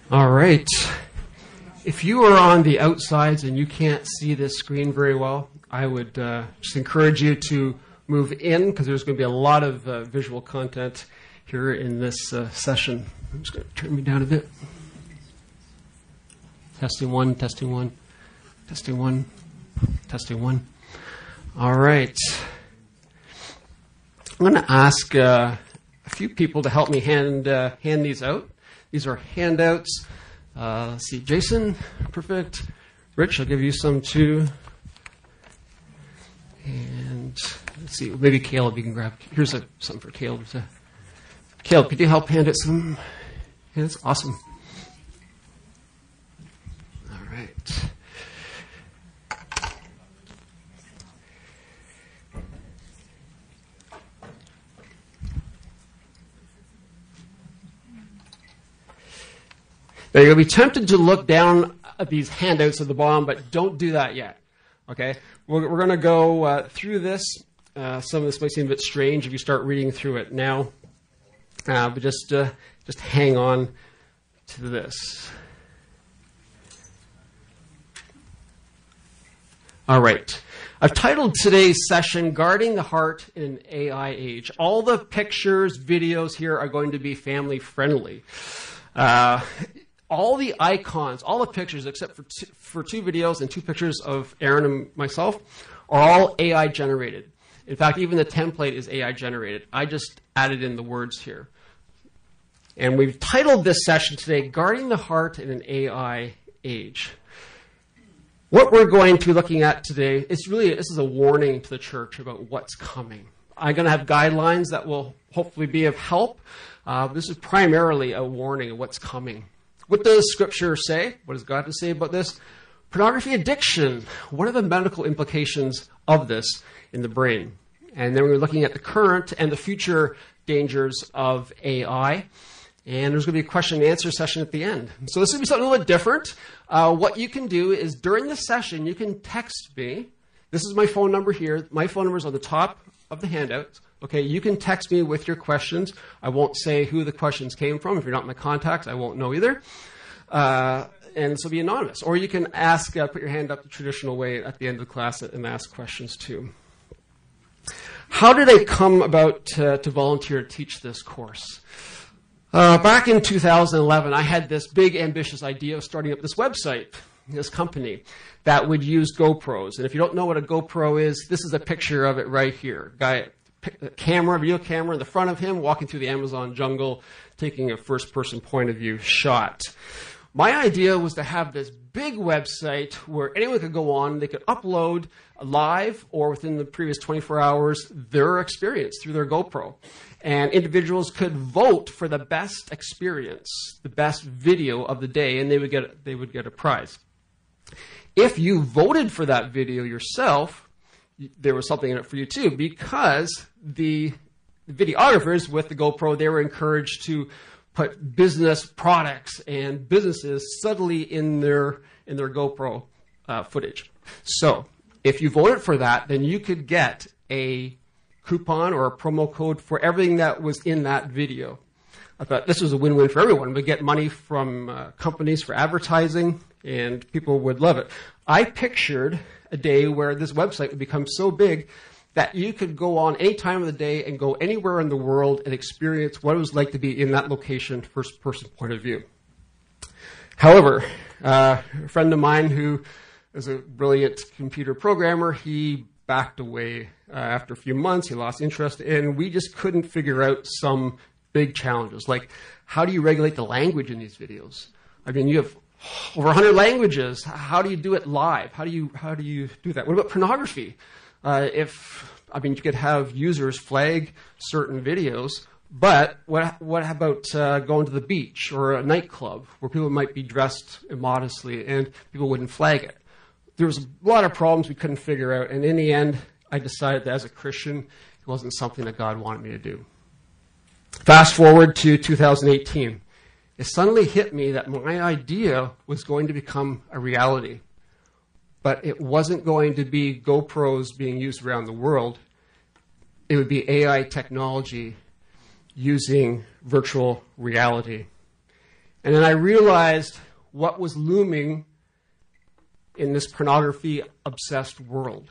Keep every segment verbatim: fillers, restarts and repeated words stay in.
All right. If you are on the outsides and you can't see this screen very well, I would uh, just encourage you to move in because there's going to be a lot of uh, visual content here in this uh, session. I'm just going to turn me down a bit. Testing one, testing one, testing one, testing one. All right. I'm going to ask uh, a few people to help me hand uh, hand these out. These are handouts. Uh, let's see, Jason, perfect. Rich, I'll give you some too. And let's see, maybe Caleb, you can grab. Here's a, something for Caleb. To, Caleb, could you help hand it some? Yeah, that's awesome. All right. Now, you'll be tempted to look down at these handouts at the bottom, but don't do that yet. Okay? We're, we're going to go uh, through this. Uh, some of this might seem a bit strange if you start reading through it now, uh, but just uh, just hang on to this. All right. I've titled today's session, Guarding the Heart in an A I Age. All the pictures, videos here are going to be family friendly. Uh, all the icons, all the pictures, except for two, for two videos and two pictures of Aaron and myself, are all A I generated. In fact, even the template is A I generated. I just added in the words here. And we've titled this session today, Guarding the Heart in an A I Age. What we're going to be looking at today, it's really, this is a warning to the church about what's coming. I'm going to have guidelines that will hopefully be of help. Uh, this is primarily a warning of what's coming. What does Scripture say? What does God have to say about this? Pornography addiction. What are the medical implications of this in the brain? And then we're looking at the current and the future dangers of A I. And there's going to be a question and answer session at the end. So this is going to be something a little bit different. Uh, what you can do is during the session, you can text me. This is my phone number here. My phone number is on the top of the handout. Okay, you can text me with your questions. I won't say who the questions came from. If you're not in my contacts, I won't know either. Uh, and this will be anonymous. Or you can ask, uh, put your hand up the traditional way at the end of the class and ask questions too. How did I come about uh, to volunteer to teach this course? Uh, back in two thousand eleven, I had this big, ambitious idea of starting up this website, this company, that would use GoPros. And if you don't know what a GoPro is, this is a picture of it right here. Guy, camera, video camera in the front of him, walking through the Amazon jungle, taking a first-person point of view shot. My idea was to have this big website where anyone could go on, they could upload live or within the previous twenty-four hours their experience through their GoPro. And individuals could vote for the best experience, the best video of the day, and they would get they would get a prize. If you voted for that video yourself, there was something in it for you too, because the videographers with the GoPro, they were encouraged to put business products and businesses subtly in their in their GoPro uh, footage. So if you voted for that, then you could get a coupon or a promo code for everything that was in that video. I thought this was a win-win for everyone. We'd get money from uh, companies for advertising, and people would love it. I pictured a day where this website would become so big that you could go on any time of the day and go anywhere in the world and experience what it was like to be in that location, first-person point of view. However, uh, a friend of mine who is a brilliant computer programmer, he backed away uh, after a few months. He lost interest, and we just couldn't figure out some big challenges. Like, how do you regulate the language in these videos? I mean, you have over one hundred languages. How do you do it live? How do you how do you do that? What about pornography? Uh, if I mean, you could have users flag certain videos, but what what about uh, going to the beach or a nightclub where people might be dressed immodestly and people wouldn't flag it? There was a lot of problems we couldn't figure out, and in the end, I decided that as a Christian, it wasn't something that God wanted me to do. Fast forward to two thousand eighteen. It suddenly hit me that my idea was going to become a reality, but it wasn't going to be GoPros being used around the world. It would be A I technology using virtual reality. And then I realized what was looming in this pornography-obsessed world.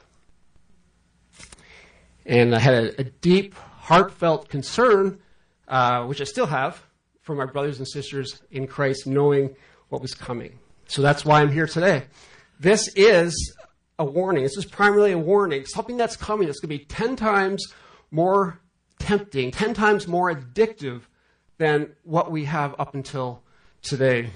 And I had a, a deep, heartfelt concern, uh, which I still have, for my brothers and sisters in Christ, knowing what was coming. So that's why I'm here today. This is a warning. This is primarily a warning. Something that's coming that's going to be ten times more tempting, ten times more addictive than what we have up until today.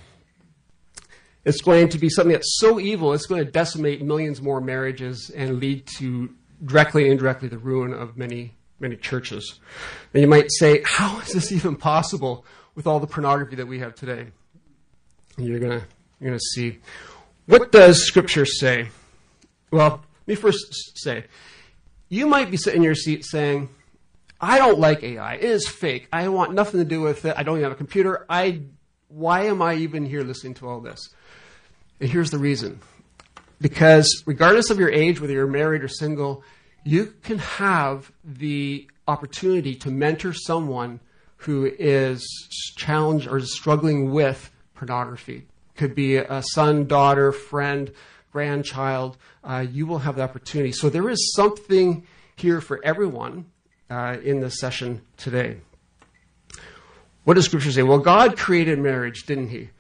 It's going to be something that's so evil, it's going to decimate millions more marriages and lead to directly and indirectly the ruin of many, many churches. And you might say, how is this even possible with all the pornography that we have today? And you're going to you're going to see. What does Scripture say? Well, let me first say, you might be sitting in your seat saying, I don't like A I. It is fake. I want nothing to do with it. I don't even have a computer. I, why am I even here listening to all this? And here's the reason. Because regardless of your age, whether you're married or single, you can have the opportunity to mentor someone who is challenged or is struggling with pornography. Could be a son, daughter, friend, grandchild. Uh, you will have the opportunity. So there is something here for everyone uh, in this session today. What does Scripture say? Well, God created marriage, didn't he?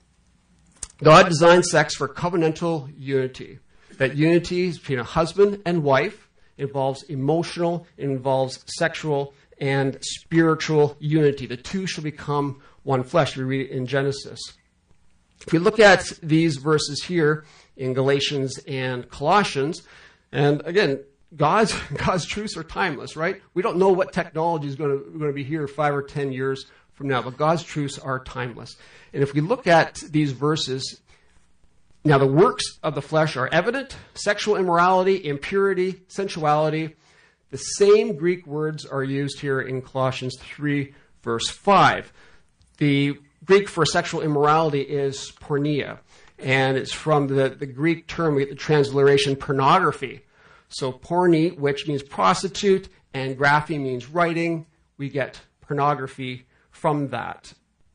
God designed sex for covenantal unity. That unity between a husband and wife involves emotional, involves sexual, and spiritual unity. The two shall become one flesh. We read it in Genesis. If we look at these verses here in Galatians and Colossians, and again, God's, God's truths are timeless, right? We don't know what technology is going to, going to be here five or ten years from now, but God's truths are timeless. And if we look at these verses, now the works of the flesh are evident: sexual immorality, impurity, sensuality. The same Greek words are used here in Colossians three, verse five. The Greek for sexual immorality is porneia, and it's from the, the Greek term, we get the transliteration pornography. So porne, which means prostitute, and graphy means writing. We get pornography from that.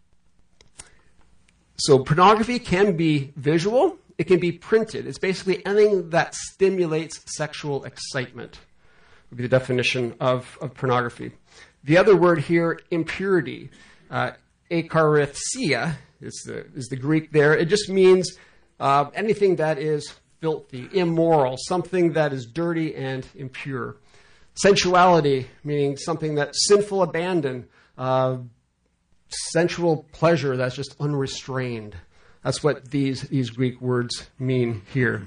So pornography can be visual, it can be printed. It's basically anything that stimulates sexual excitement, would be the definition of, of pornography. The other word here, impurity, uh, akarithsia is the, is the Greek there. It just means uh, anything that is filthy, immoral, something that is dirty and impure. Sensuality, meaning something that's sinful abandon, uh, sensual pleasure that's just unrestrained. That's what these, these Greek words mean here.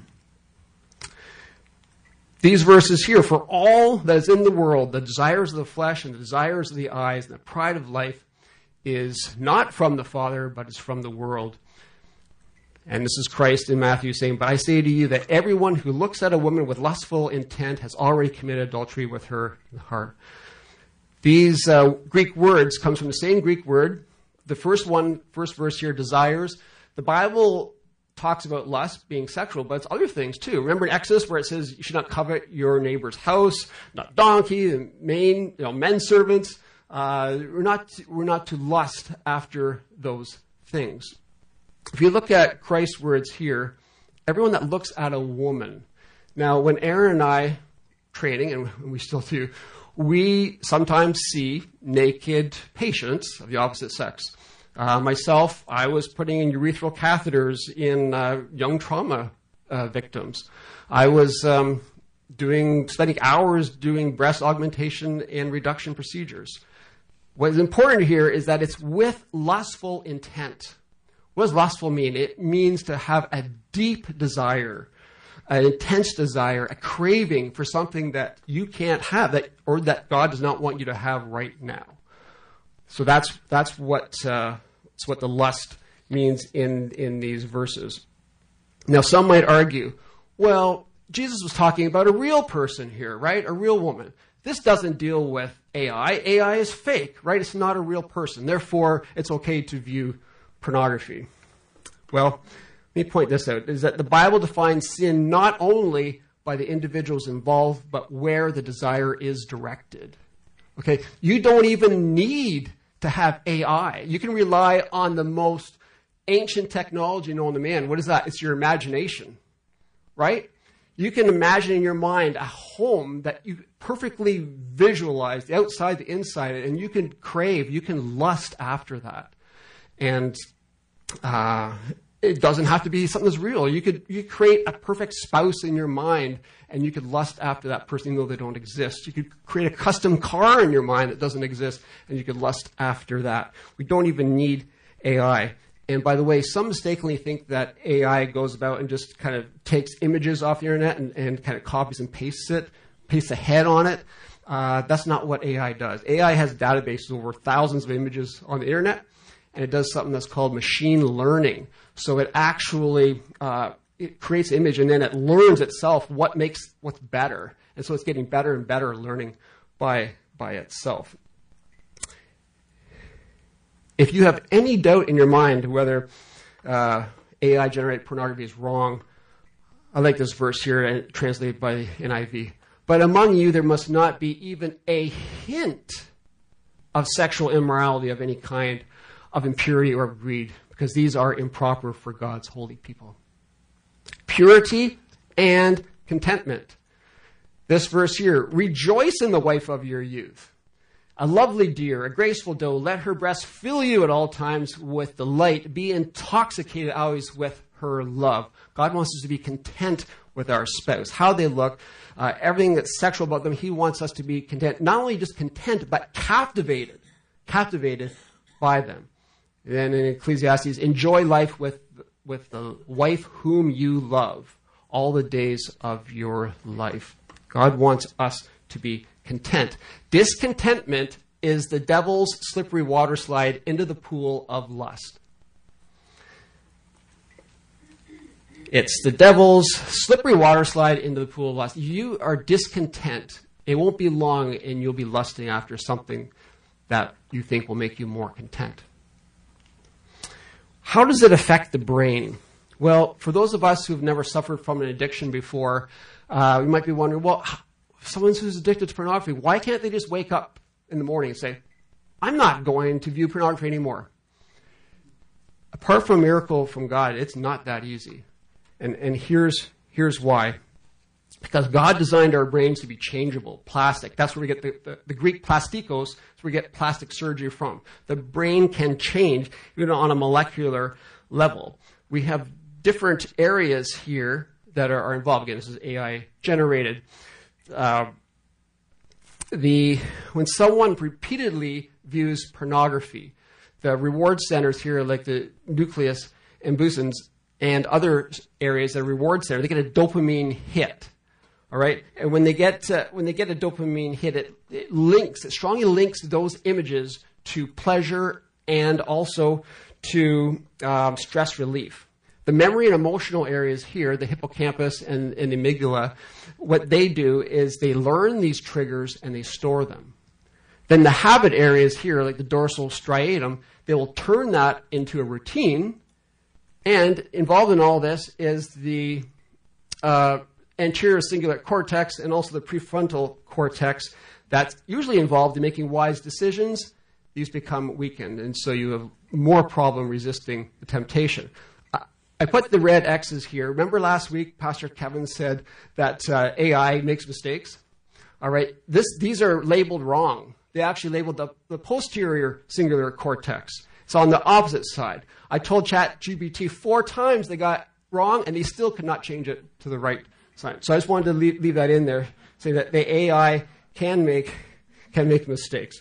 These verses here, for all that is in the world, the desires of the flesh and the desires of the eyes and the pride of life, is not from the Father, but is from the world. And this is Christ in Matthew saying, but I say to you that everyone who looks at a woman with lustful intent has already committed adultery with her in the heart. These uh, Greek words comes from the same Greek word. The first one, first verse here, desires. The Bible talks about lust being sexual, but it's other things too. Remember in Exodus where it says you should not covet your neighbor's house, not donkey, and main, you know, men servants. Uh, we're not we're not to lust after those things. If you look at Christ's words here, everyone that looks at a woman. Now, when Aaron and I training, and we still do, we sometimes see naked patients of the opposite sex. Uh, myself, I was putting in urethral catheters in uh, young trauma uh, victims. I was um, doing spending hours doing breast augmentation and reduction procedures. What is important here is that it's with lustful intent. What does lustful mean? It means to have a deep desire, an intense desire, a craving for something that you can't have, that or that God does not want you to have right now. So that's that's what uh, that's what the lust means in in these verses. Now, some might argue, well, Jesus was talking about a real person here, right? A real woman. This doesn't deal with A I. A I is fake, right? It's not a real person. Therefore, it's okay to view pornography. Well, let me point this out, is that the Bible defines sin not only by the individuals involved, but where the desire is directed. Okay, you don't even need to have A I. You can rely on the most ancient technology known to man. What is that? It's your imagination, right? You can imagine in your mind a home that you perfectly visualize, the outside, the inside, and you can crave, you can lust after that. And uh, it doesn't have to be something that's real. You could you create a perfect spouse in your mind, and you could lust after that person even though they don't exist. You could create a custom car in your mind that doesn't exist, and you could lust after that. We don't even need A I. And by the way, some mistakenly think that A I goes about and just kind of takes images off the internet and, and kind of copies and pastes it, pastes a head on it. Uh, that's not what A I does. A I has databases over thousands of images on the internet, and it does something that's called machine learning. So it actually uh, it creates an image, and then it learns itself what makes what's better. And so it's getting better and better learning by by itself. If you have any doubt in your mind whether uh, A I-generated pornography is wrong, I like this verse here and translated by the N I V. But among you there must not be even a hint of sexual immorality of any kind, of impurity or greed, because these are improper for God's holy people. Purity and contentment. This verse here, rejoice in the wife of your youth. A lovely deer, a graceful doe, let her breast fill you at all times with delight. Be intoxicated always with her love. God wants us to be content with our spouse, how they look, uh, everything that's sexual about them. He wants us to be content, not only just content, but captivated, captivated by them. Then in Ecclesiastes, enjoy life with, with the wife whom you love all the days of your life. God wants us to be content. Discontentment is the devil's slippery water slide into the pool of lust. It's the devil's slippery water slide into the pool of lust. You are discontent. It won't be long and you'll be lusting after something that you think will make you more content. How does it affect the brain? Well, for those of us who have never suffered from an addiction before, uh, you might be wondering, well, someone who's addicted to pornography, why can't they just wake up in the morning and say, I'm not going to view pornography anymore? Apart from a miracle from God, it's not that easy. And, and here's, here's why. Because God designed our brains to be changeable, plastic. That's where we get the, the, the Greek plastikos, that's where we get plastic surgery from. The brain can change even on a molecular level. We have different areas here that are, are involved. Again, this is A I generated. Uh, the when someone repeatedly views pornography, the reward centers here, like the nucleus accumbens and other areas that are reward center, they get a dopamine hit. All right, and when they get uh, when they get a dopamine hit, it, it links, it strongly links those images to pleasure and also to um, stress relief. The memory and emotional areas here, the hippocampus and, and the amygdala, what they do is they learn these triggers and they store them. Then the habit areas here, like the dorsal striatum, they will turn that into a routine. And involved in all this is the uh, anterior cingulate cortex and also the prefrontal cortex that's usually involved in making wise decisions. These become weakened, and so you have more problem resisting the temptation. I put the red X's here. Remember last week, Pastor Kevin said that uh, A I makes mistakes? All right, this, these are labeled wrong. They actually labeled the, the posterior cingulate cortex. It's on the opposite side. I told ChatGPT four times they got wrong, and they still could not change it to the right side. So I just wanted to leave, leave that in there, say that the A I can make, can make mistakes.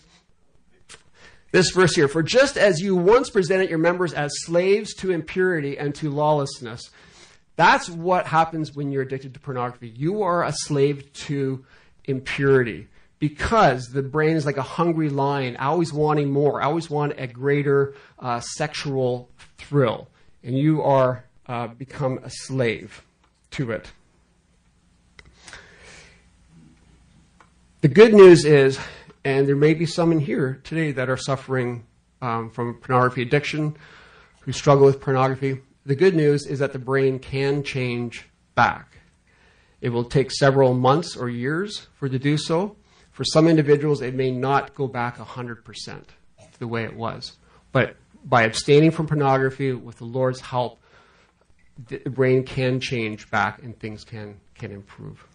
This verse here, for just as you once presented your members as slaves to impurity and to lawlessness, that's what happens when you're addicted to pornography. You are a slave to impurity because the brain is like a hungry lion, always wanting more, always want a greater uh, sexual thrill. And you are uh, become a slave to it. The good news is, and there may be some in here today that are suffering um, from pornography addiction, who struggle with pornography. The good news is that the brain can change back. It will take several months or years for it to do so. For some individuals, it may not go back one hundred percent to the way it was. But by abstaining from pornography with the Lord's help, the brain can change back and things can, can improve.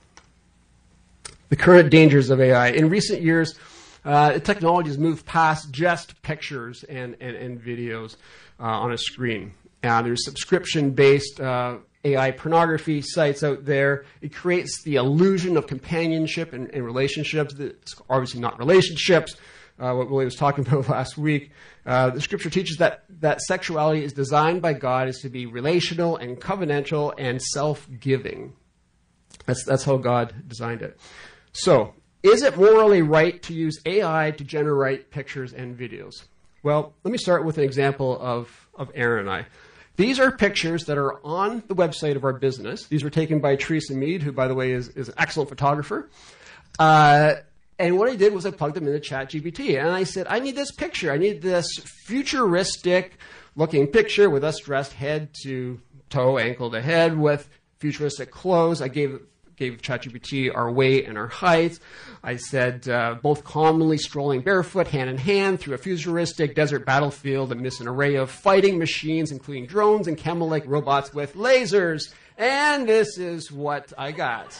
The current dangers of A I. In recent years, uh, technology has moved past just pictures and, and, and videos uh, on a screen. Uh, there's subscription-based uh, A I pornography sites out there. It creates the illusion of companionship and, and relationships. It's obviously not relationships, uh, what Willie was talking about last week. Uh, the scripture teaches that, that sexuality is designed by God is to be relational and covenantal and self-giving. That's, that's how God designed it. So, is it morally right to use A I to generate pictures and videos? Well, let me start with an example of, of Aaron and I. These are pictures that are on the website of our business. These were taken by Teresa Mead, who, by the way, is, is an excellent photographer. Uh, and what I did was I plugged them into ChatGPT, and I said, I need this picture. I need this futuristic-looking picture with us dressed head to toe, ankle to head, with futuristic clothes. I gave gave ChatGPT our weight and our height. I said uh, both commonly strolling barefoot, hand in hand, through a futuristic desert battlefield amidst an array of fighting machines, including drones and camel-like robots with lasers. And this is what I got.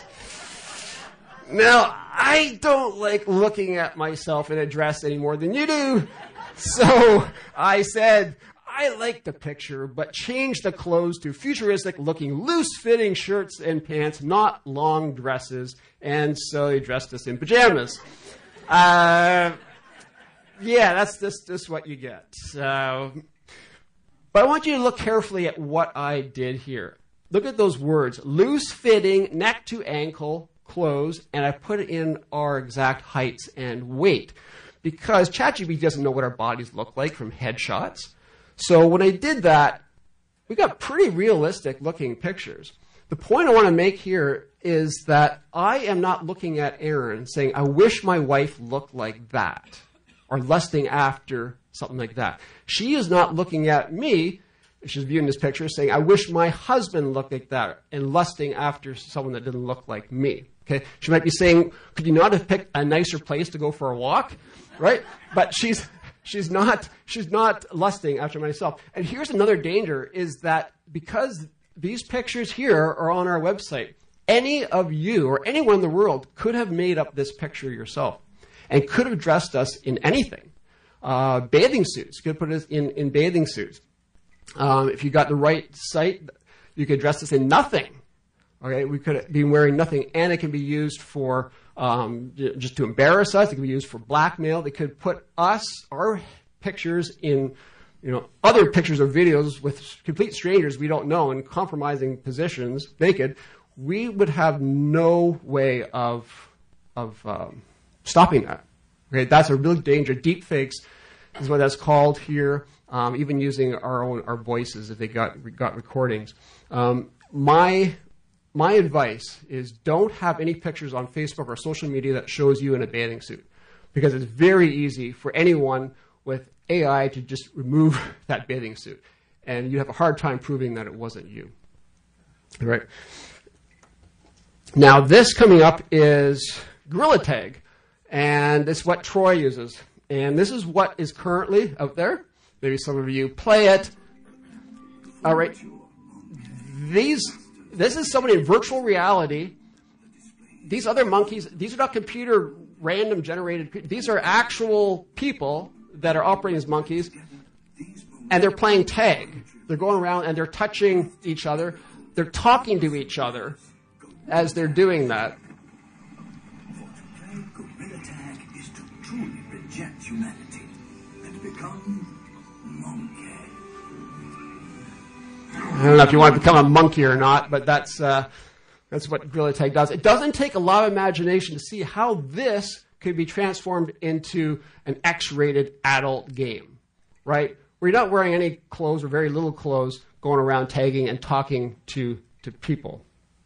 Now, I don't like looking at myself in a dress any more than you do. So I said, I like the picture, but change the clothes to futuristic-looking, loose-fitting shirts and pants, not long dresses. And so they dressed us in pajamas. Uh, yeah, that's this, this what you get. So, but I want you to look carefully at what I did here. Look at those words, loose-fitting, neck-to-ankle clothes, and I put in our exact heights and weight. Because ChatGPT doesn't know what our bodies look like from headshots. So when I did that, we got pretty realistic looking pictures. The point I want to make here is that I am not looking at Aaron saying, I wish my wife looked like that, or lusting after something like that. She is not looking at me, she's viewing this picture, saying, I wish my husband looked like that, and lusting after someone that didn't look like me. Okay? She might be saying, could you not have picked a nicer place to go for a walk? Right? But she's... She's not, she's not lusting after myself. And here's another danger, is that because these pictures here are on our website, any of you or anyone in the world could have made up this picture yourself and could have dressed us in anything. Uh, bathing suits, could put us in, in bathing suits. Um, if you got the right site, you could dress us in nothing. Okay, we could be wearing nothing, and it can be used for um, just to embarrass us. It can be used for blackmail. They could put us, our pictures, in, you know, other pictures or videos with complete strangers we don't know in compromising positions, naked. We would have no way of of um, stopping that. Okay, that's a real danger. Deep fakes is what that's called here. Um, even using our own our voices if they got got recordings. Um, my My advice is don't have any pictures on Facebook or social media that shows you in a bathing suit, because it's very easy for anyone with A I to just remove that bathing suit, and you have a hard time proving that it wasn't you. All right. Now, this coming up is Gorilla Tag, and it's what Troy uses, and this is what is currently out there. Maybe some of you play it. All right. These... This is somebody in virtual reality. These other monkeys, these are not computer random generated. These are actual people that are operating as monkeys, and they're playing tag. They're going around and they're touching each other. They're talking to each other as they're doing that. Gorilla Tag is to truly reject humanity and become monkey. I don't know if you want to become a monkey or not, but that's uh, that's what Gorilla Tag does. It doesn't take a lot of imagination to see how this could be transformed into an X-rated adult game, right? Where you're not wearing any clothes or very little clothes, going around tagging and talking to, to people.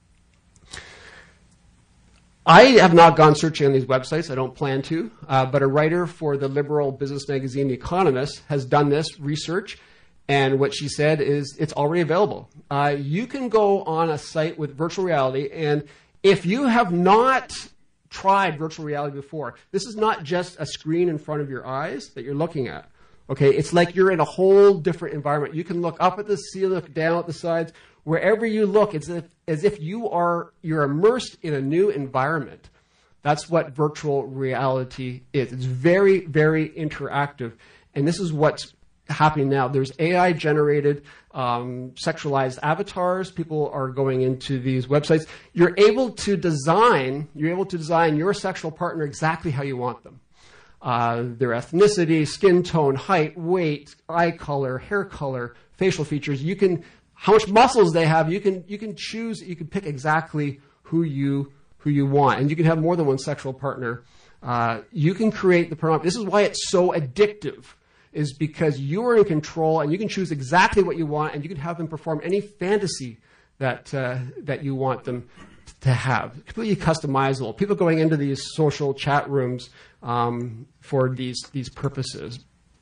I have not gone searching on these websites. I don't plan to. Uh, but a writer for the liberal business magazine The Economist has done this research. And what she said is it's already available. Uh, you can go on a site with virtual reality, and if you have not tried virtual reality before, this is not just a screen in front of your eyes that you're looking at. Okay, it's like you're in a whole different environment. You can look up at the ceiling, look down at the sides. Wherever you look, it's as if, as if you are you're immersed in a new environment. That's what virtual reality is. It's very, very interactive. And this is what's happening now. There's A I-generated um, sexualized avatars. People are going into these websites. You're able to design, you're able to design your sexual partner exactly how you want them. Uh, their ethnicity, skin tone, height, weight, eye color, hair color, facial features. You can, how much muscles they have, you can, you can choose, you can pick exactly who you, who you want. And you can have more than one sexual partner. Uh, you can create the pornography. This is why it's so addictive, is because you are in control and you can choose exactly what you want and you can have them perform any fantasy that, uh, that you want them to have. Completely customizable. People going into these social chat rooms um, for these, these purposes.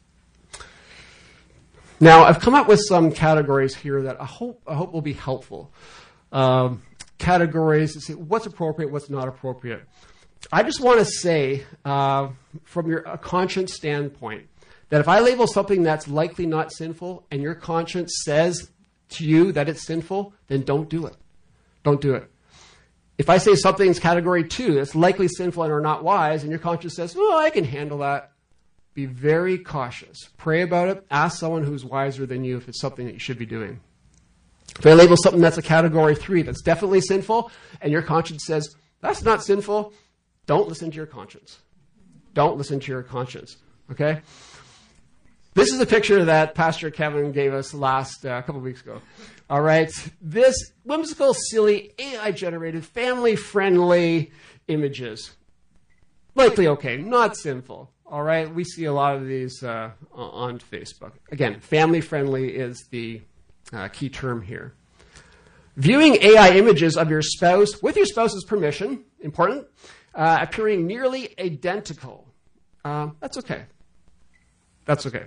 Now, I've come up with some categories here that I hope, I hope will be helpful. Um, categories to say what's appropriate, what's not appropriate. I just want to say, uh, from your a conscience standpoint, that if I label something that's likely not sinful and your conscience says to you that it's sinful, then don't do it. Don't do it. If I say something's category two, that's likely sinful and are not wise, and your conscience says, oh, I can handle that, be very cautious. Pray about it. Ask someone who's wiser than you if it's something that you should be doing. If I label something that's a category three, that's definitely sinful, and your conscience says, that's not sinful, don't listen to your conscience. Don't listen to your conscience. Okay? This is a picture that Pastor Kevin gave us last uh, a couple of weeks ago. All right? This whimsical, silly, A I-generated, family-friendly images. Likely okay, not sinful. All right? We see a lot of these uh, on Facebook. Again, family-friendly is the uh, key term here. Viewing A I images of your spouse with your spouse's permission, important, uh, appearing nearly identical. Uh, that's okay. That's okay.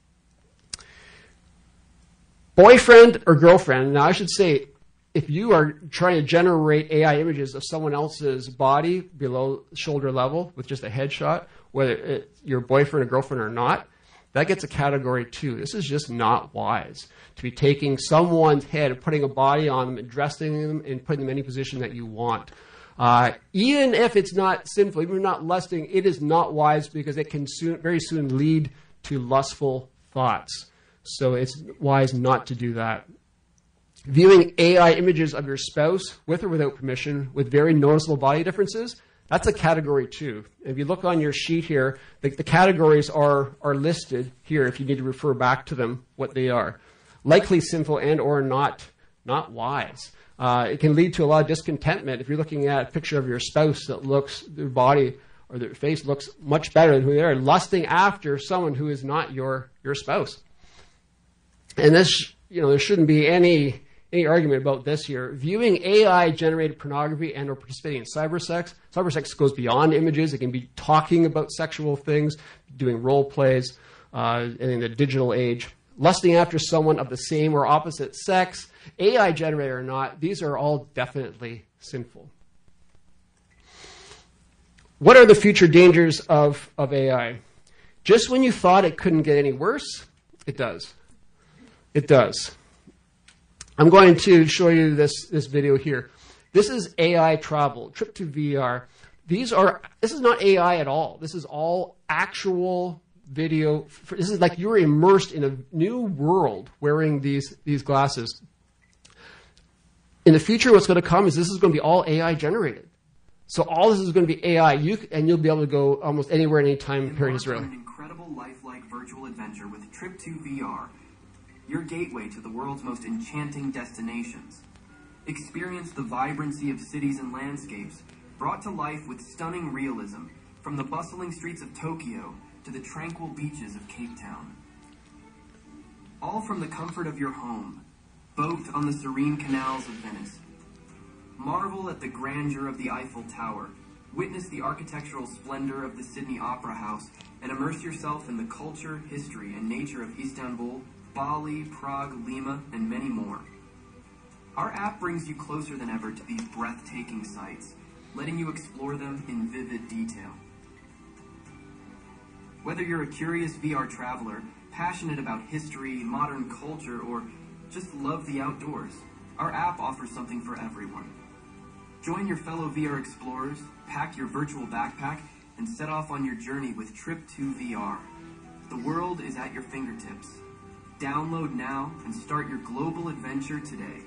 Boyfriend or girlfriend, now I should say, if you are trying to generate A I images of someone else's body below shoulder level with just a headshot, whether it's your boyfriend or girlfriend or not, that gets a category two. This is just not wise to be taking someone's head and putting a body on them and dressing them and putting them in any position that you want. Uh, even if it's not sinful, even if you're not lusting, it is not wise because it can soon, very soon lead to lustful thoughts. So it's wise not to do that. Viewing A I images of your spouse with or without permission with very noticeable body differences, that's a category two. If you look on your sheet here, the, the categories are, are listed here if you need to refer back to them, what they are. Likely sinful and or not, not wise. Uh, it can lead to a lot of discontentment if you're looking at a picture of your spouse that looks, their body or their face looks much better than who they are, lusting after someone who is not your, your spouse. And this, you know, there shouldn't be any any argument about this here. Viewing A I-generated pornography and or participating in cybersex. Cybersex goes beyond images. It can be talking about sexual things, doing role plays, uh, in the digital age. Lusting after someone of the same or opposite sex, A I-generated or not, these are all definitely sinful. What are the future dangers of, of A I? Just when you thought it couldn't get any worse, it does. It does. I'm going to show you this, this video here. This is A I travel, trip to V R. These are, this is not A I at all. This is all actual video. This is like you're immersed in a new world wearing these, these glasses. In the future, what's going to come is this is going to be all A I generated. So all this is going to be A I, you, and you'll be able to go almost anywhere, anytime, period, Israel. An incredible lifelike virtual adventure with Trip to V R. Your gateway to the world's most enchanting destinations. Experience the vibrancy of cities and landscapes, brought to life with stunning realism, from the bustling streets of Tokyo to the tranquil beaches of Cape Town. All from the comfort of your home, boat on the serene canals of Venice. Marvel at the grandeur of the Eiffel Tower, witness the architectural splendor of the Sydney Opera House, and immerse yourself in the culture, history, and nature of Istanbul, Bali, Prague, Lima, and many more. Our app brings you closer than ever to these breathtaking sights, letting you explore them in vivid detail. Whether you're a curious V R traveler, passionate about history, modern culture, or just love the outdoors, our app offers something for everyone. Join your fellow V R explorers, pack your virtual backpack, and set off on your journey with Trip two V R. The world is at your fingertips. Download now and start your global adventure today.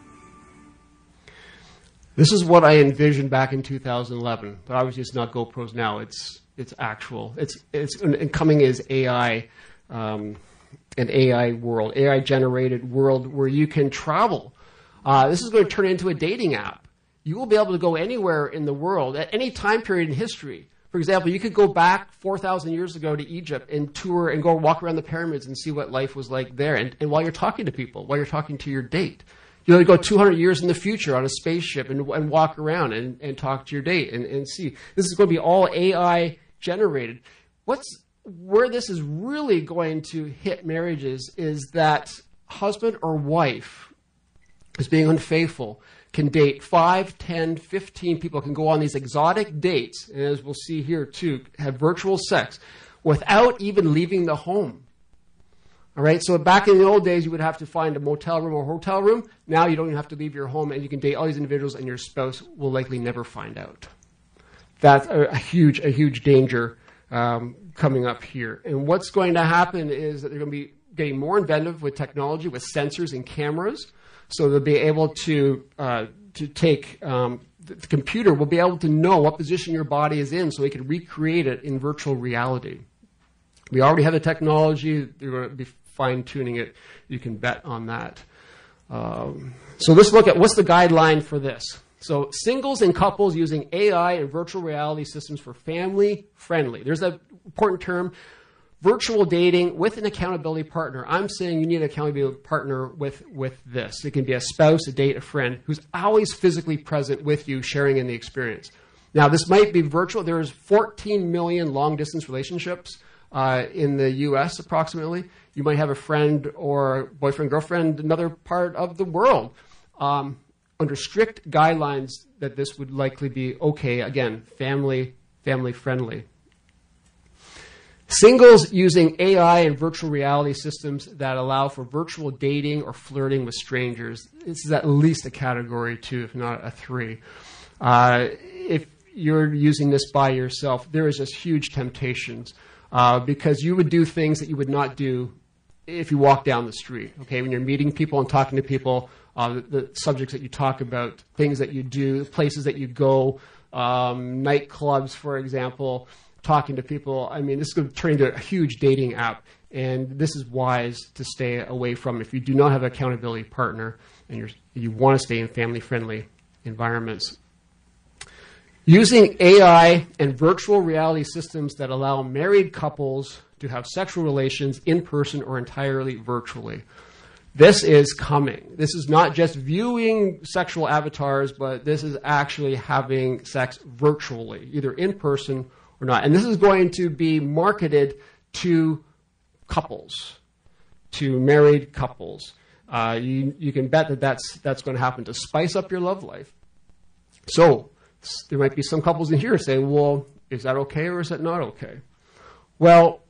This is what I envisioned back in two thousand eleven, but obviously it's not GoPros now. It's it's actual. It's it's and coming is A I, um, an A I world, A I generated world where you can travel. Uh, this is going to turn into a dating app. You will be able to go anywhere in the world at any time period in history. For example, you could go back four thousand years ago to Egypt and tour and go walk around the pyramids and see what life was like there. And, and while you're talking to people, while you're talking to your date, you know, go two hundred years in the future on a spaceship and, and walk around and, and talk to your date and, and see. This is going to be all A I generated. What's where this is really going to hit marriages is that husband or wife is being unfaithful can date five, ten, fifteen people, can go on these exotic dates, and as we'll see here too, have virtual sex without even leaving the home. All right, so back in the old days, you would have to find a motel room or hotel room. Now you don't even have to leave your home, and you can date all these individuals, and your spouse will likely never find out. That's a, a huge, a huge danger um, coming up here. And what's going to happen is that they're going to be getting more inventive with technology, with sensors and cameras. So they'll be able to uh, to take um, the, the computer will be able to know what position your body is in, so it can recreate it in virtual reality. We already have the technology. They're going to be fine-tuning it. You can bet on that. Um, so let's look at what's the guideline for this. So singles and couples using A I and virtual reality systems for family-friendly. There's an important term. Virtual dating with an accountability partner. I'm saying you need an accountability partner with, with this. It can be a spouse, a date, a friend who's always physically present with you, sharing in the experience. Now, this might be virtual. There's fourteen million long-distance relationships uh, in the U S approximately. You might have a friend or boyfriend, girlfriend, another part of the world. Um, under strict guidelines that this would likely be okay, again, family, family-friendly. Singles using A I and virtual reality systems that allow for virtual dating or flirting with strangers. This is at least a category two, if not a three. Uh, if you're using this by yourself, there is just huge temptations uh, because you would do things that you would not do if you walk down the street. Okay, when you're meeting people and talking to people, uh, the, the subjects that you talk about, things that you do, places that you go, um, nightclubs, for example. Talking to people, I mean, this is going to turn into a huge dating app, and this is wise to stay away from if you do not have an accountability partner and you're, you want to stay in family-friendly environments. Using A I and virtual reality systems that allow married couples to have sexual relations in person or entirely virtually. This is coming. This is not just viewing sexual avatars, but this is actually having sex virtually, either in person or not. And this is going to be marketed to couples, to married couples. Uh, you, you can bet that that's, that's going to happen to spice up your love life. So there might be some couples in here say, well, is that okay or is that not okay? Well,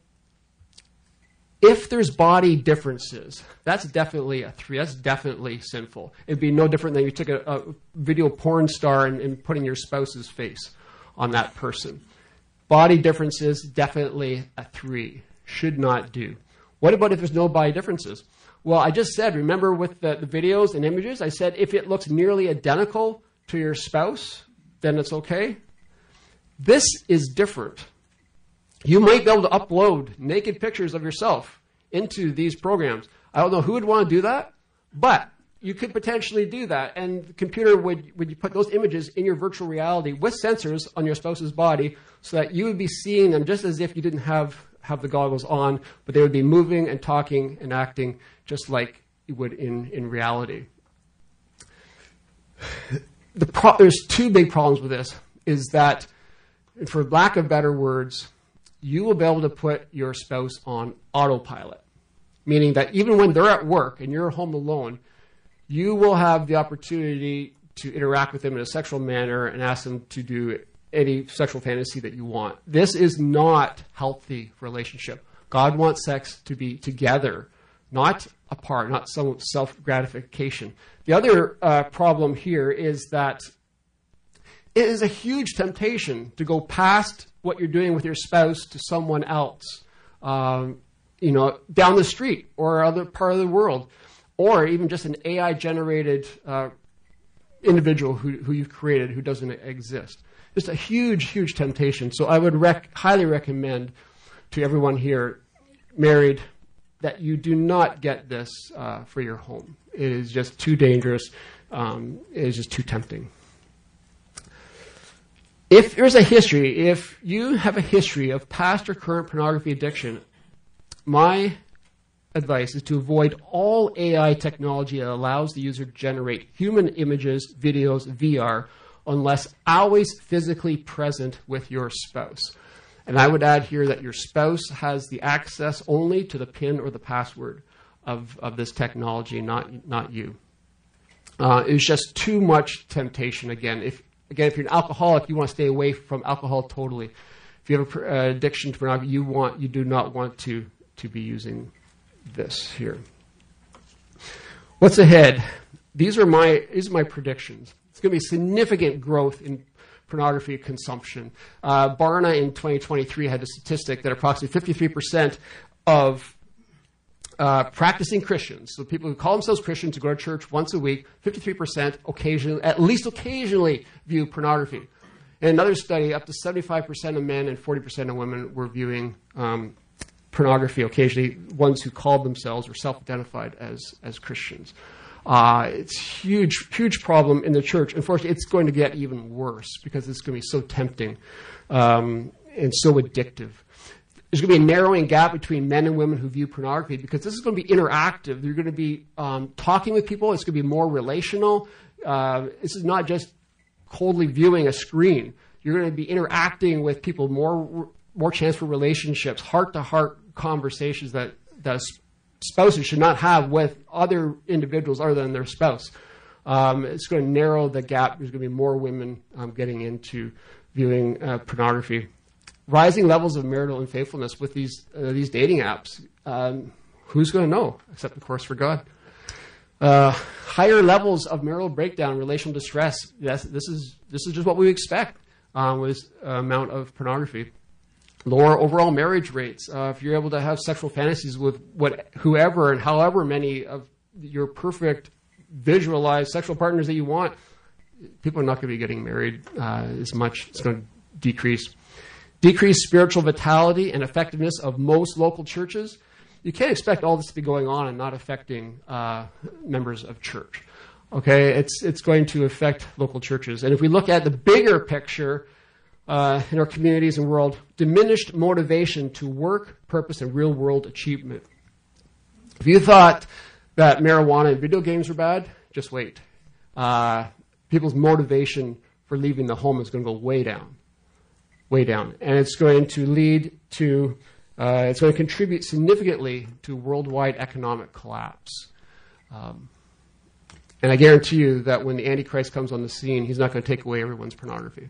if there's body differences, that's definitely a three. That's definitely sinful. It'd be no different than you took a, a video porn star and, and putting your spouse's face on that person. Body differences, definitely a three. Should not do. What about if there's no body differences? Well, I just said, remember with the, the videos and images, I said if it looks nearly identical to your spouse, then it's okay. This is different. You might be able to upload naked pictures of yourself into these programs. I don't know who would want to do that, but you could potentially do that, and the computer would, would you put those images in your virtual reality with sensors on your spouse's body so that you would be seeing them just as if you didn't have, have the goggles on, but they would be moving and talking and acting just like you would in, in reality. The pro- there's two big problems with this, is that, for lack of better words, you will be able to put your spouse on autopilot, meaning that even when they're at work and you're home alone, you will have the opportunity to interact with them in a sexual manner and ask them to do any sexual fantasy that you want. This is not a healthy relationship. God wants sex to be together, not apart, not some self-gratification. The other uh, problem here is that it is a huge temptation to go past what you're doing with your spouse to someone else, um, you know, down the street or other part of the world, or even just an A I-generated uh, individual who, who you've created who doesn't exist. It's a huge, huge temptation. So I would rec- highly recommend to everyone here, married, that you do not get this uh, for your home. It is just too dangerous. Um, it is just too tempting. If there's a history, if you have a history of past or current pornography addiction, my advice is to avoid all A I technology that allows the user to generate human images, videos, V R, unless always physically present with your spouse. And I would add here that your spouse has the access only to the PIN or the password of, of this technology, not, not you. Uh, it's just too much temptation. Again, if Again, if you're an alcoholic, you want to stay away from alcohol totally. If you have an uh, addiction to pornography, you want you do not want to, to be using this here. What's ahead? These are my these are my predictions. It's going to be significant growth in pornography consumption. Uh, Barna in twenty twenty-three had a statistic that approximately fifty-three percent of Uh, practicing Christians, so people who call themselves Christians, who go to church once a week, fifty-three percent occasionally, at least occasionally, view pornography. In another study, up to seventy-five percent of men and forty percent of women were viewing um, pornography occasionally, ones who called themselves or self-identified as, as Christians. Uh, it's a huge, huge problem in the church. Unfortunately, it's going to get even worse because it's going to be so tempting um, and so addictive. There's going to be a narrowing gap between men and women who view pornography because this is going to be interactive. You're going to be um, talking with people. It's going to be more relational. Uh, this is not just coldly viewing a screen. You're going to be interacting with people, more more chance for relationships, heart-to-heart conversations that, that spouses should not have with other individuals other than their spouse. Um, it's going to narrow the gap. There's going to be more women um, getting into viewing uh, pornography. Rising levels of marital unfaithfulness with these uh, these dating apps. Um, who's going to know, except, of course, for God? Uh, higher levels of marital breakdown, relational distress. Yes, this is this is just what we expect uh, with uh, amount of pornography. Lower overall marriage rates. Uh, if you're able to have sexual fantasies with what whoever and however many of your perfect visualized sexual partners that you want, people are not going to be getting married uh, as much. It's going to decrease. Decreased spiritual vitality and effectiveness of most local churches. You can't expect all this to be going on and not affecting uh, members of church. Okay, it's it's going to affect local churches. And if we look at the bigger picture uh, in our communities and world, diminished motivation to work, purpose, and real-world achievement. If you thought that marijuana and video games were bad, just wait. Uh, people's motivation for leaving the home is going to go way down. way down. And it's going to lead to, uh, it's going to contribute significantly to worldwide economic collapse. Um, and I guarantee you that when the Antichrist comes on the scene, he's not going to take away everyone's pornography.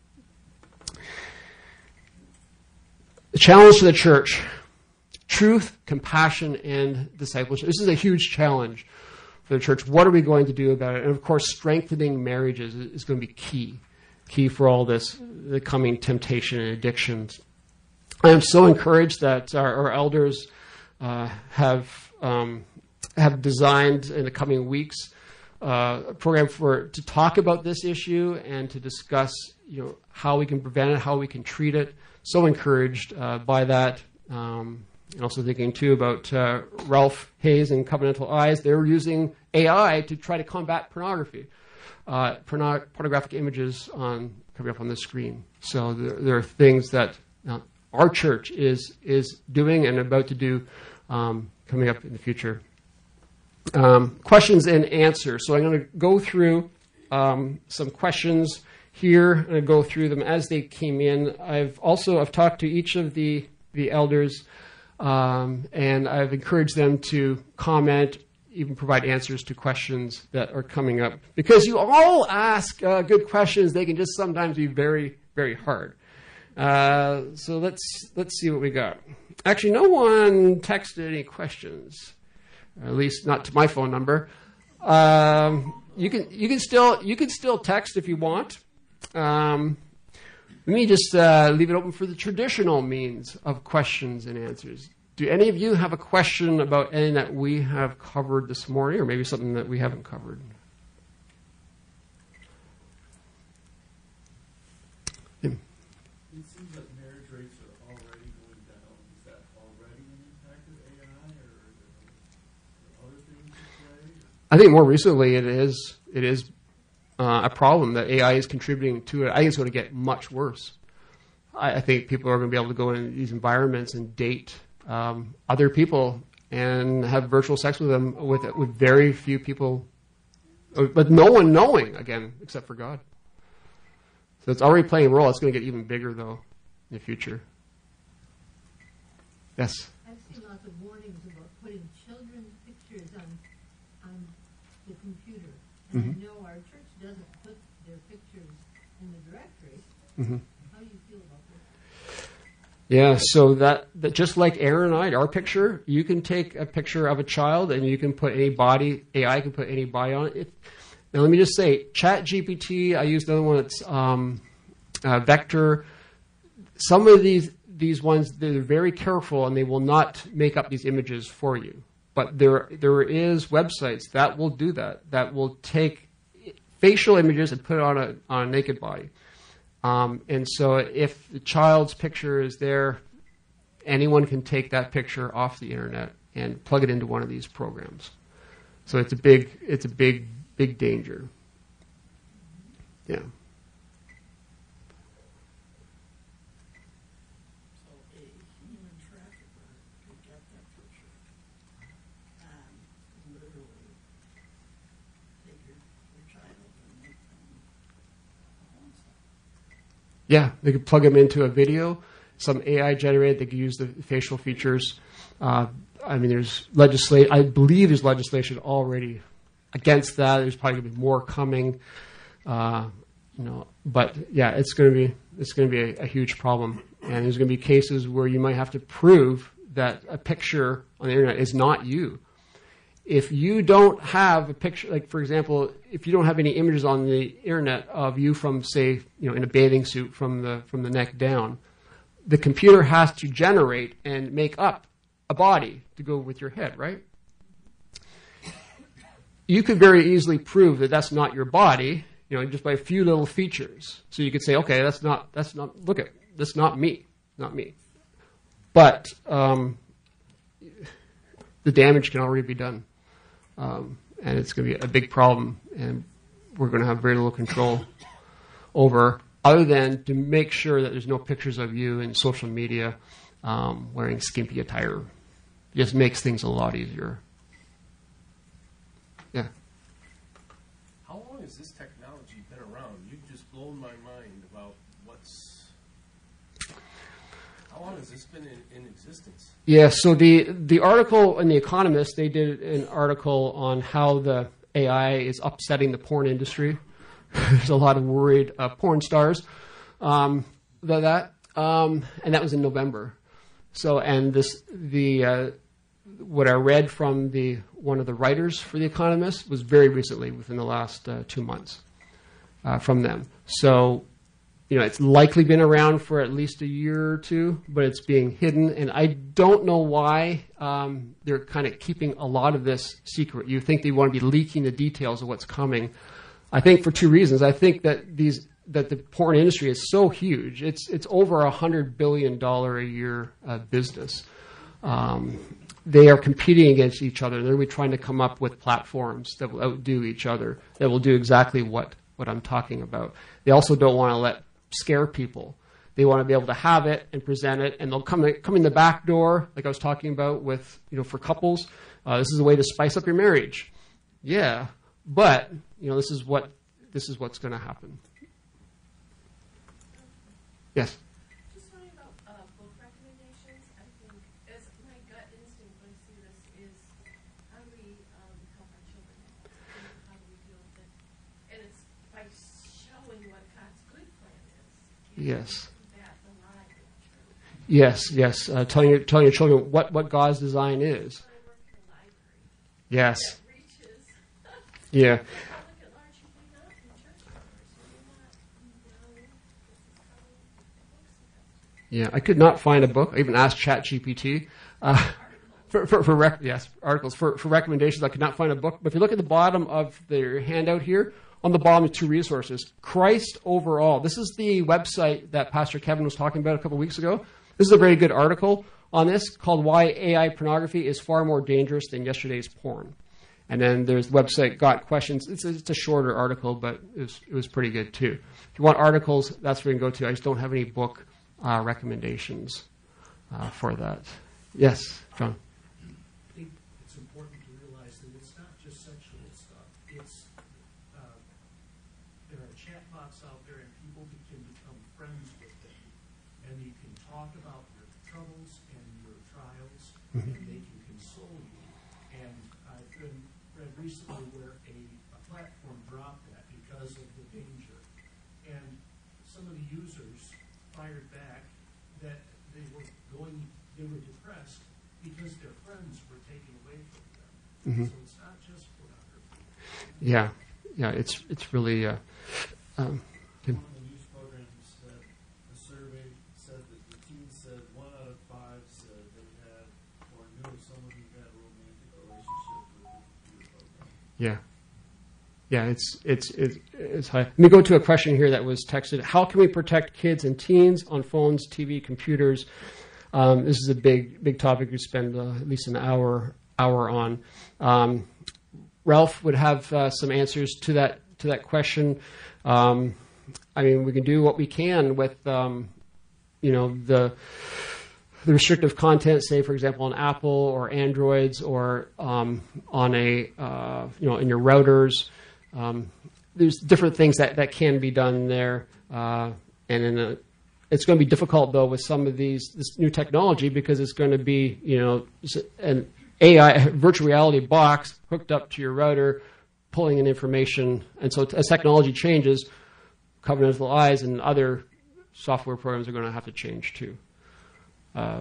The challenge to the church, truth, compassion, and discipleship. This is a huge challenge for the church. What are we going to do about it? And of course, strengthening marriages is going to be key. Key for all this, the coming temptation and addictions. I am so encouraged that our, our elders uh, have um, have designed in the coming weeks uh, a program for to talk about this issue and to discuss, you know, how we can prevent it, how we can treat it. So encouraged uh, by that, um, and also thinking too about uh, Ralph Hayes and Covenantal Eyes. They're using A I to try to combat pornography. Uh, porno- pornographic images on coming up on the screen. So there, there are things that uh, our church is is doing and about to do um, coming up in the future. Um, questions and answers. So I'm going to go through um, some questions here. I'm going to go through them as they came in. I've also I've talked to each of the the elders, um, and I've encouraged them to comment, even provide answers to questions that are coming up. Because you all ask uh, good questions, they can just sometimes be very, very hard. Uh, so let's let's see what we got. Actually, no one texted any questions, or at least not to my phone number. Um, you can you can still you can still text if you want. Um, let me just uh, leave it open for the traditional means of questions and answers. Do any of you have a question about anything that we have covered this morning, or maybe something that we haven't covered? It seems like marriage rates are already going down. Is that already an impact of A I, or are there other things at play? I think more recently it is it is uh, a problem that A I is contributing to it. I think it's going to get much worse. I, I think people are going to be able to go in these environments and date um, other people and have virtual sex with them with with very few people, but no one knowing, again, except for God. So it's already playing a role. It's going to get even bigger, though, in the future. Yes? I've seen lots of warnings about putting children's pictures on on the computer. And Mhm. I know our church doesn't put their pictures in the directory. Mm-hmm. How do you feel about this? Yeah, so that, that just like Aaron and I, our picture, you can take a picture of a child and you can put any body, A I can put any body on it. Now, let me just say, ChatGPT, I used another one that's um, uh, Vector. Some of these these ones, they're very careful and they will not make up these images for you. But there there is websites that will do that, that will take facial images and put it on a, on a naked body. Um, and so if the child's picture is there, anyone can take that picture off the internet and plug it into one of these programs. So it's a big, it's a big, big danger. Yeah. So a human trafficker could get that picture and literally take your, your child and make them a porn star. Yeah, they could plug them into a video, some A I generated. They could use the facial features. Uh, I mean, there's legislation. I believe there's legislation already against that. There's probably going to be more coming. Uh, you know, but yeah, it's going to be it's going to be a, a huge problem, and there's going to be cases where you might have to prove that a picture on the internet is not you. If you don't have a picture, like for example, if you don't have any images on the internet of you from, say, you know, in a bathing suit from the from the neck down, the computer has to generate and make up a body to go with your head, right? You could very easily prove that that's not your body, you know, just by a few little features. So you could say, okay, that's not that's not look at that's not me, not me. But um, the damage can already be done. Um, and it's going to be a big problem, and we're going to have very little control over, other than to make sure that there's no pictures of you in social media um, wearing skimpy attire. It just makes things a lot easier. Yeah. How long has this technology been around? You've just blown my mind about what's... How long has this been in, in existence? Yeah, so the, the article in The Economist, they did an article on how the A I is upsetting the porn industry. There's a lot of worried uh, porn stars um, about that, um, and that was in November. So, and this the uh, what I read from the one of the writers for The Economist was very recently, within the last uh, two months, uh, from them. So, you know, it's likely been around for at least a year or two, but it's being hidden, and I don't know why um, they're kind of keeping a lot of this secret. You think they want to be leaking the details of what's coming. I think for two reasons. I think that these that the porn industry is so huge. It's it's over a hundred billion dollar a year uh, business. Um, they are competing against each other. They're really trying to come up with platforms that will outdo each other, that will do exactly what, what I'm talking about. They also don't want to let scare people. They want to be able to have it and present it, and they'll come come in the back door, like I was talking about with, you know, for couples. Uh, this is a way to spice up your marriage. Yeah, but you know, this is what this is what's going to happen. Yes. Just wondering about uh, book recommendations. I think, as my gut instinct when I see this is, how do we um, help our children? How do we deal with it? And it's by showing what God's good plan is. Yes. That the lie Yes, yes. Uh, telling your telling your children what, what God's design is. I work in a library. Yes. It reaches. Yeah. I look at large people now in church hours, and you're not, you know, this is how books are. Yeah. I could not find a book. I even asked ChatGPT uh, for for, for rec- yes articles for, for recommendations. I could not find a book. But if you look at the bottom of the handout here, on the bottom, two resources. Christ Overall. This is the website that Pastor Kevin was talking about a couple of weeks ago. This is a very good article on this called Why A I Pornography is Far More Dangerous Than Yesterday's Porn. And then there's the website Got Questions. It's a, it's a shorter article, but it was, it was pretty good too. If you want articles, that's where you can go to. I just don't have any book uh, recommendations uh, for that. Yes, John? I think it's important to realize that it's not just sexual stuff. It's uh, there are chatbots out there, and people can become friends with them, and you can talk about your troubles and your trials, Mm-hmm. and they can console you. And I've been, read recently where a, a platform dropped that because of the danger, and some of the users fired back that they were going, they were depressed because their friends were taken away from them. Mhm. So it's not just pornography. Yeah, yeah. It's it's really. Uh, um, One of the news programs said, a survey said that the teens said one out of five said they had or knew someone who had a romantic relationship with the computer program. Yeah. Yeah, it's, it's, it's, it's high. Let me go to a question here that was texted. How can we protect kids and teens on phones, T V, computers? Um, this is a big, big topic we spend uh, at least an hour, hour on. Um, Ralph would have uh, some answers to that, to that question. Um, I mean, we can do what we can with, um, you know, the, the restrictive content, say, for example, on Apple or Androids or um, on a, uh, you know, in your routers. Um, there's different things that, that can be done there. Uh, and in a, it's going to be difficult, though, with some of these, this new technology because it's going to be, you know, an A I, virtual reality box hooked up to your router, pulling in information. And so as technology changes, covenantal eyes and other software programs are going to have to change, too. Uh,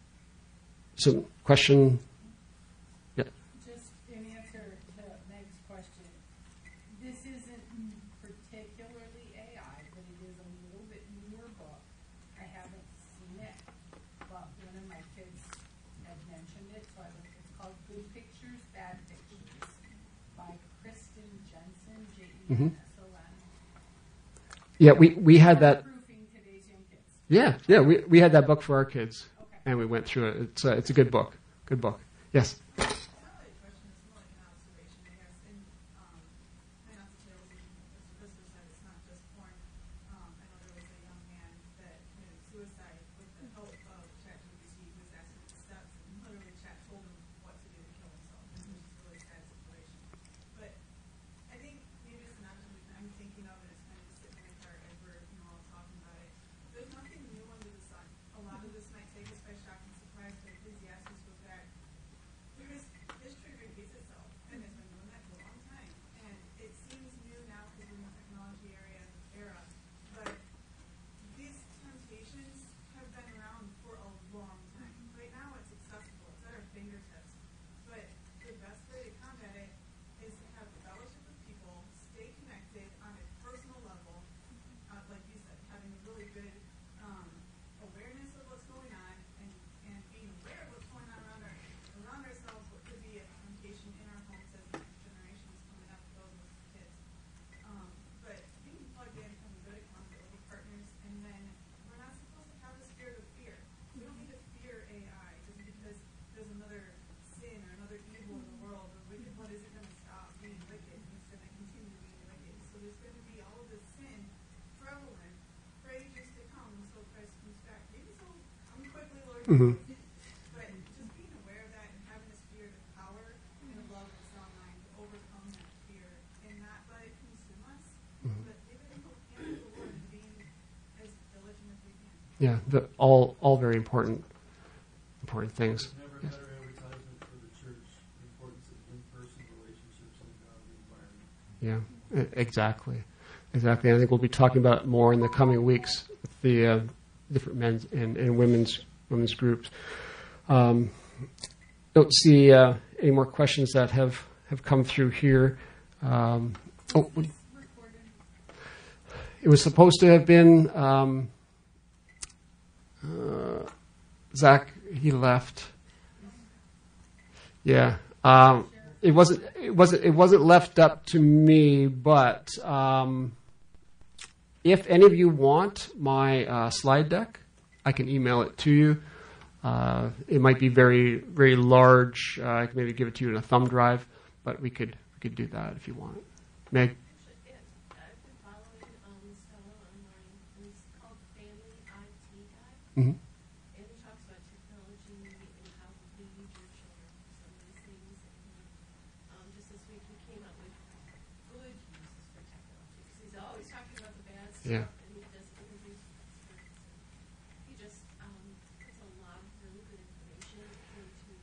so, question? Yeah. Just in answer to Meg's question, this isn't particularly A I, but it is a little bit newer book. I haven't seen it, but one of my kids had mentioned it, so I looked. It's called Good Pictures, Bad Pictures by Kristen Jensen, J E N S O N. Yeah, we, we had that. Proofing today's young kids. Yeah, yeah, we, we had that book for our kids, Okay. and we went through it. It's a, it's a good book. Good book. Yes? It's not really a question, it's more like an observation, I guess. And um, I know the tales, as Crystal said, it's not just porn. Um, I know there was a young man that committed suicide with the help of ChatGPT. He was asking the steps, and literally Chat told him what to do to kill himself, which is a really sad situation. But I think maybe it's an option I'm thinking of, and it's kind of just sitting in my heart as we're you know all talking about it. There's nothing new under the sun. A lot of this might take us by shock and surprise, but Ecclesiastes was that there is history repeats itself, and it's been doing that for a long time. And it seems new now because we're in the technology area era, but these temptations have been around for a long time. Right now, it's accessible; it's at our fingertips. But the best way to combat it is to have fellowship with people, stay connected on a personal level, uh, like you said, having really good um, awareness of what's going on and, and being aware of what's going on around our around ourselves, what could be a temptation in our homes as the next generation is coming up, those with kids. Um, but being plugged in, having good accountability partners, and then we're not supposed to have the spirit of fear. We don't need to fear A I just because there's another sin or another evil in the world or wicked. What is it going to stop being wicked? It's going to continue being wicked. So there's going to be all of this sin prevalent for ages to come until Christ comes back. Maybe so come quickly, Lord. Mhm. But just being aware of that and having a spirit of power and of love and sound mind to overcome that fear and not let it consume us, but leave it in the hands of the Lord and being as diligent as we can. Yeah, the, all all very important important things. There's never a better advertisement for the church, the importance of in-person relationships in a godly environment. Yeah, e- exactly. Exactly. I think we'll be talking about it more in the coming weeks with the uh, different men's and, and women's women's groups. Um, don't see uh, any more questions that have, have come through here. Um, oh, it was supposed to have been um, uh, Zach. He left. Yeah, um, it wasn't. It wasn't. It wasn't left up to me. But um, if any of you want my uh, slide deck, I can email it to you. Uh, it might be very, very large. Uh, I can maybe give it to you in a thumb drive, but we could we could do that if you want. Meg. Actually, yeah, I've been following um, Stella online, and it's called Family I T Guide. Mm-hmm. And he talks about technology and how to lead your children through some of these things. And um, just this week, he came up with good uses for technology, because he's always talking about the bad stuff, Yeah. and he doesn't introduce experience. He just um, puts a lot of really good information into.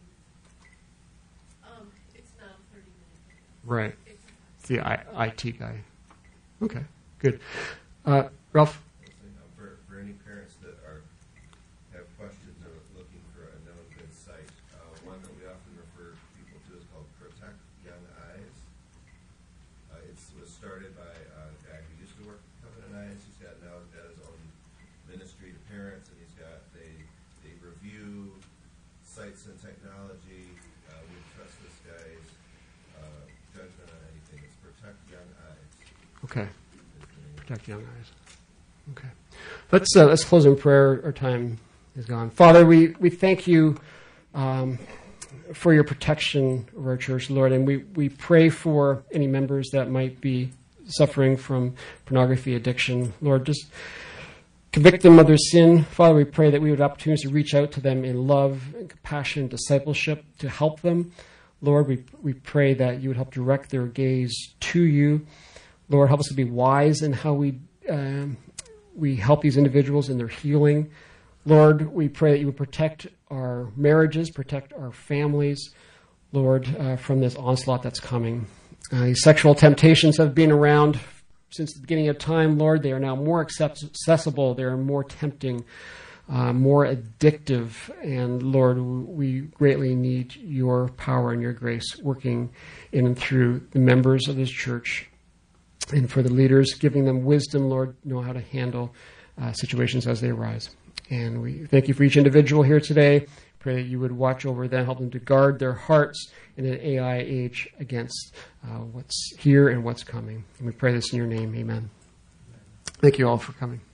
Um, it's not a thirty-minute video. Right. It's a The I- IT guy. Okay, good. Uh, Ralph? For, for any parents that are have questions or looking for a known good site, uh, one that we often refer people to is called Protect Young Eyes. Uh, it was started by a guy who used to work at Covenant Eyes. He's got now got his own ministry to parents, and he's got they they review sites and technology. Uh, we trust this guy's uh, judgment on anything. It's Protect Young Eyes. Okay. Protect young eyes. Okay. Let's uh, let's close in prayer. Our time is gone. Father, we, we thank you um, for your protection of our church, Lord, and we, we pray for any members that might be suffering from pornography addiction. Lord, just convict them of their sin. Father, we pray that we would have opportunities to reach out to them in love and compassion and discipleship to help them. Lord, we we pray that you would help direct their gaze to you. Lord, help us to be wise in how we um, we help these individuals in their healing. Lord, we pray that you would protect our marriages, protect our families, Lord, uh, from this onslaught that's coming. Uh, these sexual temptations have been around since the beginning of time, Lord. They are now more accessible. They are more tempting, uh, more addictive. And Lord, we greatly need your power and your grace working in and through the members of this church. And for the leaders, giving them wisdom, Lord, know how to handle uh, situations as they arise. And we thank you for each individual here today. Pray that you would watch over them, help them to guard their hearts in an A I age against uh, what's here and what's coming. And we pray this in your name. Amen. Thank you all for coming.